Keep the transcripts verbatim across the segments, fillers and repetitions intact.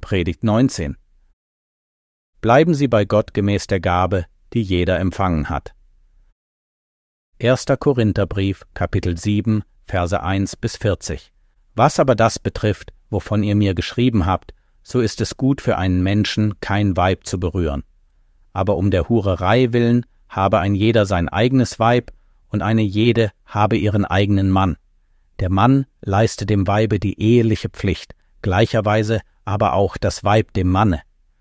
Predigt neunzehn. Bleiben Sie bei Gott gemäß der Gabe, die jeder empfangen hat. erster Korintherbrief, Kapitel sieben, Verse eins bis vierzig. Was aber das betrifft, wovon ihr mir geschrieben habt, so ist es gut für einen Menschen, kein Weib zu berühren. Aber um der Hurerei willen habe ein jeder sein eigenes Weib und eine jede habe ihren eigenen Mann. Der Mann leiste dem Weibe die eheliche Pflicht, gleicherweise aber auch das Weib dem Manne.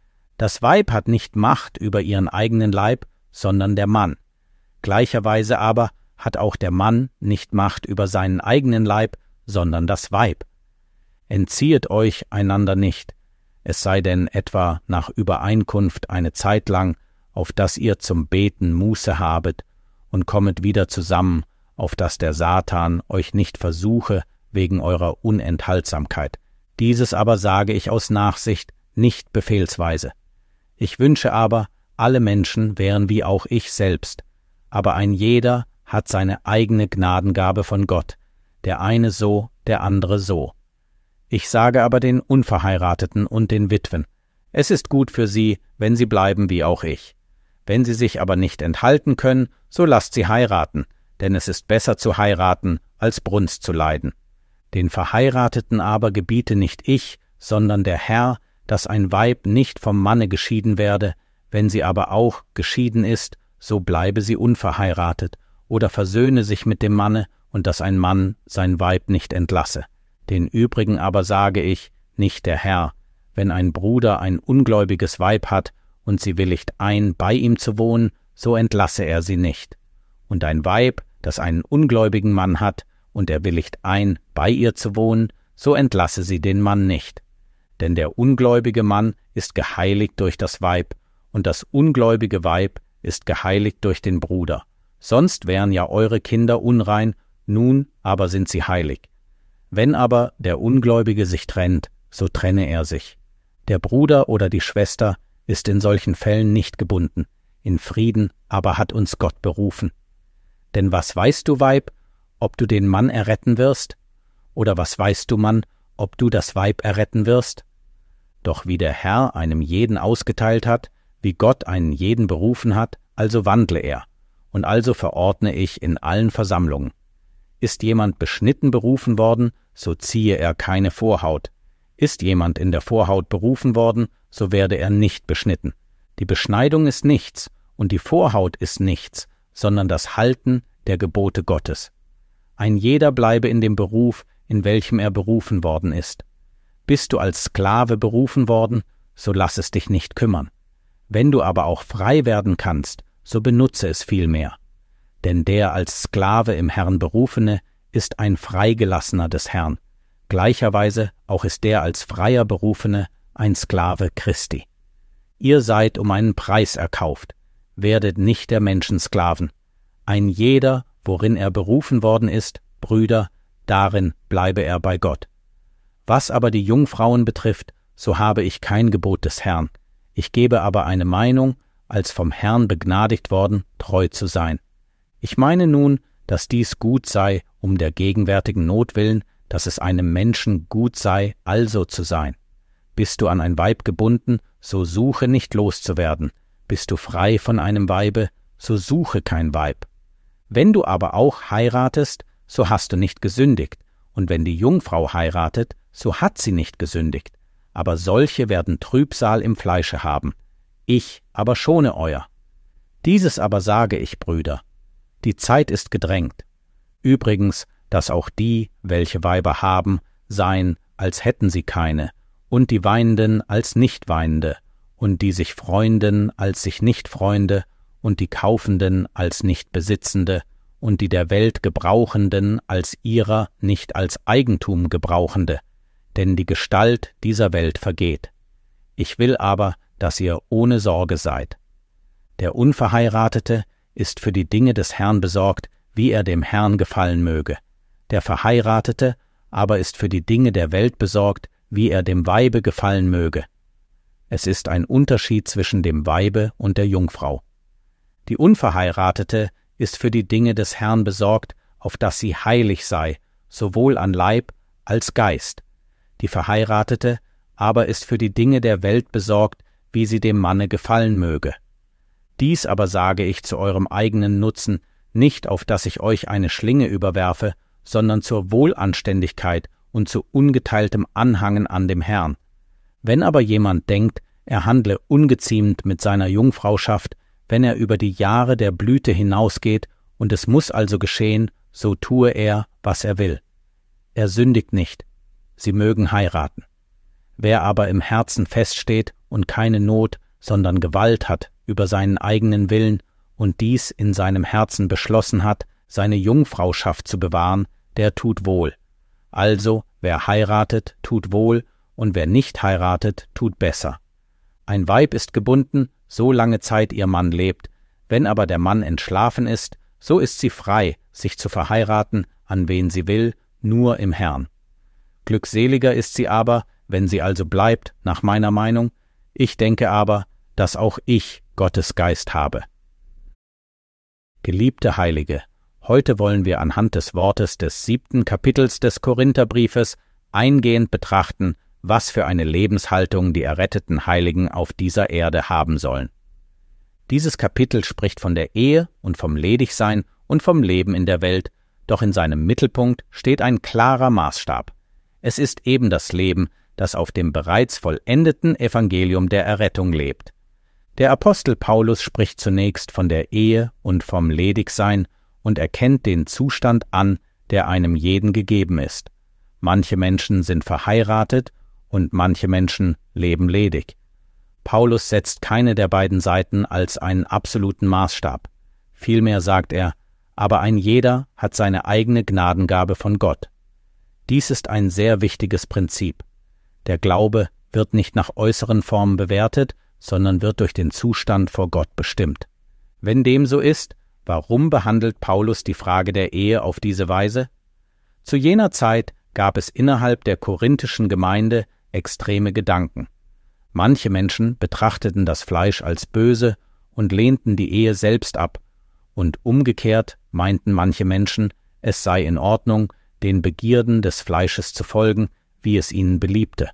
Das Weib hat nicht Macht über ihren eigenen Leib, sondern der Mann. Gleicherweise aber hat auch der Mann nicht Macht über seinen eigenen Leib, sondern das Weib. Entziehet euch einander nicht, es sei denn etwa nach Übereinkunft eine Zeit lang, auf dass ihr zum Beten Muße habet, und kommet wieder zusammen, auf dass der Satan euch nicht versuche wegen eurer Unenthaltsamkeit. Dieses aber sage ich aus Nachsicht, nicht befehlsweise. Ich wünsche aber, alle Menschen wären wie auch ich selbst, aber ein jeder hat seine eigene Gnadengabe von Gott, der eine so, der andere so. Ich sage aber den Unverheirateten und den Witwen, es ist gut für sie, wenn sie bleiben wie auch ich. Wenn sie sich aber nicht enthalten können, so lasst sie heiraten, denn es ist besser zu heiraten, als Brunst zu leiden. Den Verheirateten aber gebiete nicht ich, sondern der Herr, dass ein Weib nicht vom Manne geschieden werde, wenn sie aber auch geschieden ist, so bleibe sie unverheiratet, oder versöhne sich mit dem Manne, und dass ein Mann sein Weib nicht entlasse. Den übrigen aber sage ich, nicht der Herr, wenn ein Bruder ein ungläubiges Weib hat, und sie willigt ein, bei ihm zu wohnen, so entlasse er sie nicht. Und ein Weib, das einen ungläubigen Mann hat, und er willigt ein, bei ihr zu wohnen, so entlasse sie den Mann nicht. Denn der ungläubige Mann ist geheiligt durch das Weib, und das ungläubige Weib ist geheiligt durch den Bruder. Sonst wären ja eure Kinder unrein, nun aber sind sie heilig. Wenn aber der Ungläubige sich trennt, so trenne er sich. Der Bruder oder die Schwester ist in solchen Fällen nicht gebunden, in Frieden aber hat uns Gott berufen. Denn was weißt du, Weib, ob du den Mann erretten wirst? Oder was weißt du, Mann, ob du das Weib erretten wirst? Doch wie der Herr einem jeden ausgeteilt hat, wie Gott einen jeden berufen hat, also wandle er, und also verordne ich in allen Versammlungen. Ist jemand beschnitten berufen worden, so ziehe er keine Vorhaut. Ist jemand in der Vorhaut berufen worden, so werde er nicht beschnitten. Die Beschneidung ist nichts, und die Vorhaut ist nichts, sondern das Halten der Gebote Gottes. Ein jeder bleibe in dem Beruf, in welchem er berufen worden ist. Bist du als Sklave berufen worden, so lass es dich nicht kümmern. Wenn du aber auch frei werden kannst, so benutze es vielmehr. Denn der als Sklave im Herrn Berufene ist ein Freigelassener des Herrn. Gleicherweise auch ist der als Freier Berufene ein Sklave Christi. Ihr seid um einen Preis erkauft, werdet nicht der Menschen Sklaven. Ein jeder, worin er berufen worden ist, Brüder, darin bleibe er bei Gott. Was aber die Jungfrauen betrifft, so habe ich kein Gebot des Herrn. Ich gebe aber eine Meinung, als vom Herrn begnadigt worden, treu zu sein. Ich meine nun, dass dies gut sei, um der gegenwärtigen Not willen, dass es einem Menschen gut sei, also zu sein. Bist du an ein Weib gebunden, so suche nicht loszuwerden. Bist du frei von einem Weibe, so suche kein Weib. Wenn du aber auch heiratest, so hast du nicht gesündigt, und wenn die Jungfrau heiratet, so hat sie nicht gesündigt. Aber solche werden Trübsal im Fleische haben. Ich aber schone euer. Dieses aber sage ich, Brüder, die Zeit ist gedrängt. Übrigens, dass auch die, welche Weiber haben, seien, als hätten sie keine, und die Weinenden als Nichtweinende, und die sich Freunden als sich Nichtfreunde, und die Kaufenden als Nichtbesitzende, und die der Welt Gebrauchenden als ihrer nicht als Eigentum Gebrauchende, denn die Gestalt dieser Welt vergeht. Ich will aber, dass ihr ohne Sorge seid. Der Unverheiratete ist für die Dinge des Herrn besorgt, wie er dem Herrn gefallen möge. Der Verheiratete aber ist für die Dinge der Welt besorgt, wie er dem Weibe gefallen möge. Es ist ein Unterschied zwischen dem Weibe und der Jungfrau. Die Unverheiratete ist für die Dinge des Herrn besorgt, auf dass sie heilig sei, sowohl an Leib als Geist. Die Verheiratete aber ist für die Dinge der Welt besorgt, wie sie dem Manne gefallen möge. Dies aber sage ich zu eurem eigenen Nutzen, nicht auf dass ich euch eine Schlinge überwerfe, sondern zur Wohlanständigkeit und zu ungeteiltem Anhangen an dem Herrn. Wenn aber jemand denkt, er handle ungeziemt mit seiner Jungfrauschaft, wenn er über die Jahre der Blüte hinausgeht, und es muss also geschehen, so tue er, was er will. Er sündigt nicht, sie mögen heiraten. Wer aber im Herzen feststeht und keine Not, sondern Gewalt hat über seinen eigenen Willen und dies in seinem Herzen beschlossen hat, seine Jungfrauschaft zu bewahren, der tut wohl. Also, wer heiratet, tut wohl, und wer nicht heiratet, tut besser. Ein Weib ist gebunden, so lange Zeit ihr Mann lebt, wenn aber der Mann entschlafen ist, so ist sie frei, sich zu verheiraten, an wen sie will, nur im Herrn. Glückseliger ist sie aber, wenn sie also bleibt, nach meiner Meinung. Ich denke aber, dass auch ich Gottes Geist habe. Geliebte Heilige, heute wollen wir anhand des Wortes des siebten Kapitels des Korintherbriefes eingehend betrachten, was für eine Lebenshaltung die erretteten Heiligen auf dieser Erde haben sollen. Dieses Kapitel spricht von der Ehe und vom Ledigsein und vom Leben in der Welt, doch in seinem Mittelpunkt steht ein klarer Maßstab. Es ist eben das Leben, das auf dem bereits vollendeten Evangelium der Errettung lebt. Der Apostel Paulus spricht zunächst von der Ehe und vom Ledigsein und erkennt den Zustand an, der einem jeden gegeben ist. Manche Menschen sind verheiratet und manche Menschen leben ledig. Paulus setzt keine der beiden Seiten als einen absoluten Maßstab. Vielmehr sagt er, aber ein jeder hat seine eigene Gnadengabe von Gott. Dies ist ein sehr wichtiges Prinzip. Der Glaube wird nicht nach äußeren Formen bewertet, sondern wird durch den Zustand vor Gott bestimmt. Wenn dem so ist, warum behandelt Paulus die Frage der Ehe auf diese Weise? Zu jener Zeit gab es innerhalb der korinthischen Gemeinde extreme Gedanken. Manche Menschen betrachteten das Fleisch als böse und lehnten die Ehe selbst ab, und umgekehrt meinten manche Menschen, es sei in Ordnung, den Begierden des Fleisches zu folgen, wie es ihnen beliebte.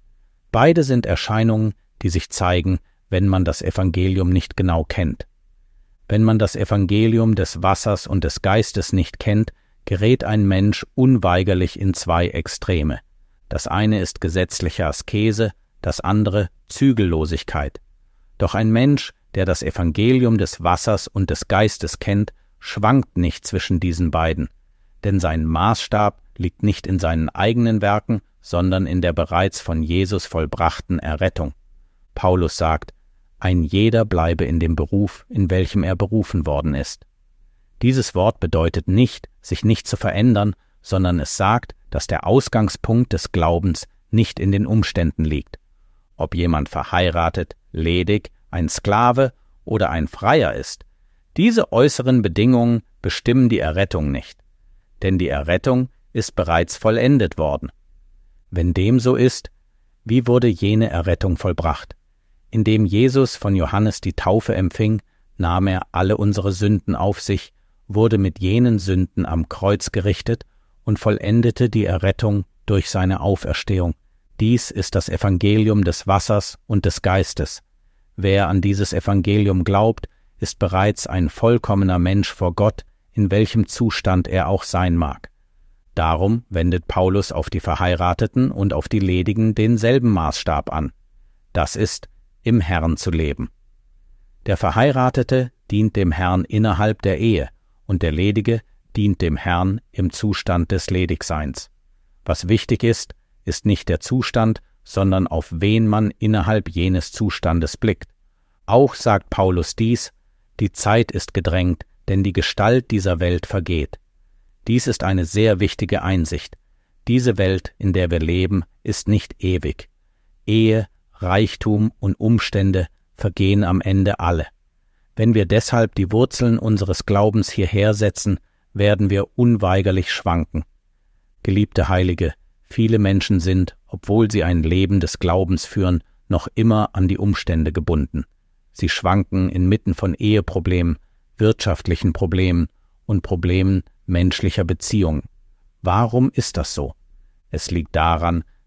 Beide sind Erscheinungen, die sich zeigen, wenn man das Evangelium nicht genau kennt. Wenn man das Evangelium des Wassers und des Geistes nicht kennt, gerät ein Mensch unweigerlich in zwei Extreme. Das eine ist gesetzliche Askese, das andere Zügellosigkeit. Doch ein Mensch, der das Evangelium des Wassers und des Geistes kennt, schwankt nicht zwischen diesen beiden, denn sein Maßstab liegt nicht in seinen eigenen Werken, sondern in der bereits von Jesus vollbrachten Errettung. Paulus sagt, ein jeder bleibe in dem Beruf, in welchem er berufen worden ist. Dieses Wort bedeutet nicht, sich nicht zu verändern, sondern es sagt, dass der Ausgangspunkt des Glaubens nicht in den Umständen liegt. Ob jemand verheiratet, ledig, ein Sklave oder ein Freier ist, diese äußeren Bedingungen bestimmen die Errettung nicht, denn die Errettung ist bereits vollendet worden. Wenn dem so ist, wie wurde jene Errettung vollbracht? Indem Jesus von Johannes die Taufe empfing, nahm er alle unsere Sünden auf sich, wurde mit jenen Sünden am Kreuz gerichtet und vollendete die Errettung durch seine Auferstehung. Dies ist das Evangelium des Wassers und des Geistes. Wer an dieses Evangelium glaubt, ist bereits ein vollkommener Mensch vor Gott, in welchem Zustand er auch sein mag. Darum wendet Paulus auf die Verheirateten und auf die Ledigen denselben Maßstab an. Das ist, im Herrn zu leben. Der Verheiratete dient dem Herrn innerhalb der Ehe und der Ledige dient dem Herrn im Zustand des Ledigseins. Was wichtig ist, ist nicht der Zustand, sondern auf wen man innerhalb jenes Zustandes blickt. Auch sagt Paulus dies, die Zeit ist gedrängt, denn die Gestalt dieser Welt vergeht. Dies ist eine sehr wichtige Einsicht. Diese Welt, in der wir leben, ist nicht ewig. Ehe, Reichtum und Umstände vergehen am Ende alle. Wenn wir deshalb die Wurzeln unseres Glaubens hierher setzen, werden wir unweigerlich schwanken. Geliebte Heilige, viele Menschen sind, obwohl sie ein Leben des Glaubens führen, noch immer an die Umstände gebunden. Sie schwanken inmitten von Eheproblemen, wirtschaftlichen Problemen und Problemen menschlicher Beziehungen. Warum ist das so? Es liegt daran,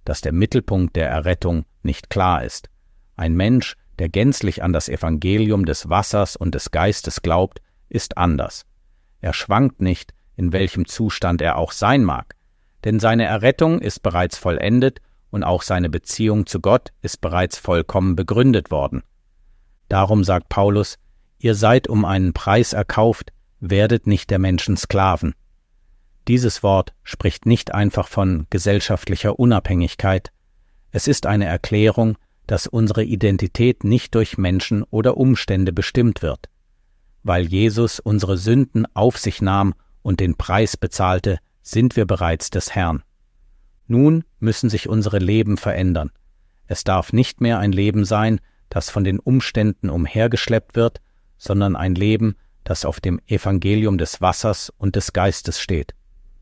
dass der Mittelpunkt der Errettung nicht klar ist. Ein Mensch, der gänzlich an das Evangelium des Wassers und des Geistes glaubt, ist anders. Er schwankt nicht, in welchem Zustand er auch sein mag, denn seine Errettung ist bereits vollendet und auch seine Beziehung zu Gott ist bereits vollkommen begründet worden. Darum sagt Paulus, ihr seid um einen Preis erkauft, werdet nicht der Menschen Sklaven. Dieses Wort spricht nicht einfach von gesellschaftlicher Unabhängigkeit. Es ist eine Erklärung, dass unsere Identität nicht durch Menschen oder Umstände bestimmt wird. Weil Jesus unsere Sünden auf sich nahm und den Preis bezahlte, sind wir bereits des Herrn. Nun müssen sich unsere Leben verändern. Es darf nicht mehr ein Leben sein, das von den Umständen umhergeschleppt wird, sondern ein Leben, das auf dem Evangelium des Wassers und des Geistes steht.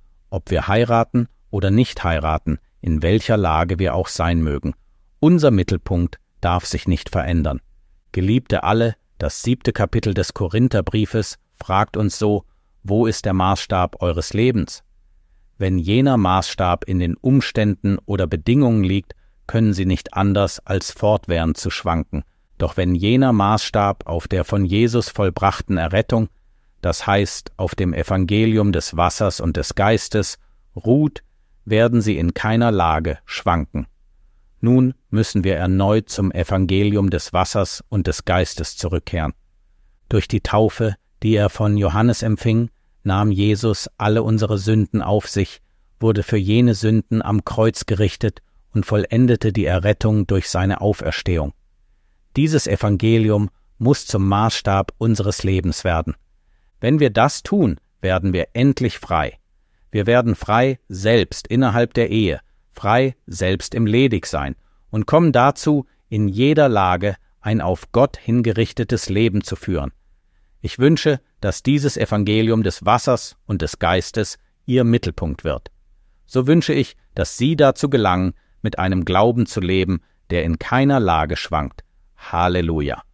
Ob wir heiraten oder nicht heiraten, in welcher Lage wir auch sein mögen, unser Mittelpunkt darf sich nicht verändern. Geliebte alle, das siebte Kapitel des Korintherbriefes fragt uns so, wo ist der Maßstab eures Lebens? Wenn jener Maßstab in den Umständen oder Bedingungen liegt, können sie nicht anders als fortwährend zu schwanken. Doch wenn jener Maßstab auf der von Jesus vollbrachten Errettung, das heißt auf dem Evangelium des Wassers und des Geistes, ruht, werden sie in keiner Lage schwanken. Nun müssen wir erneut zum Evangelium des Wassers und des Geistes zurückkehren. Durch die Taufe, die er von Johannes empfing, nahm Jesus alle unsere Sünden auf sich, wurde für jene Sünden am Kreuz gerichtet und vollendete die Errettung durch seine Auferstehung. Dieses Evangelium muss zum Maßstab unseres Lebens werden. Wenn wir das tun, werden wir endlich frei. Wir werden frei selbst innerhalb der Ehe, frei selbst im Ledigsein und kommen dazu, in jeder Lage ein auf Gott hingerichtetes Leben zu führen. Ich wünsche, dass dieses Evangelium des Wassers und des Geistes Ihr Mittelpunkt wird. So wünsche ich, dass Sie dazu gelangen, mit einem Glauben zu leben, der in keiner Lage schwankt. Halleluja!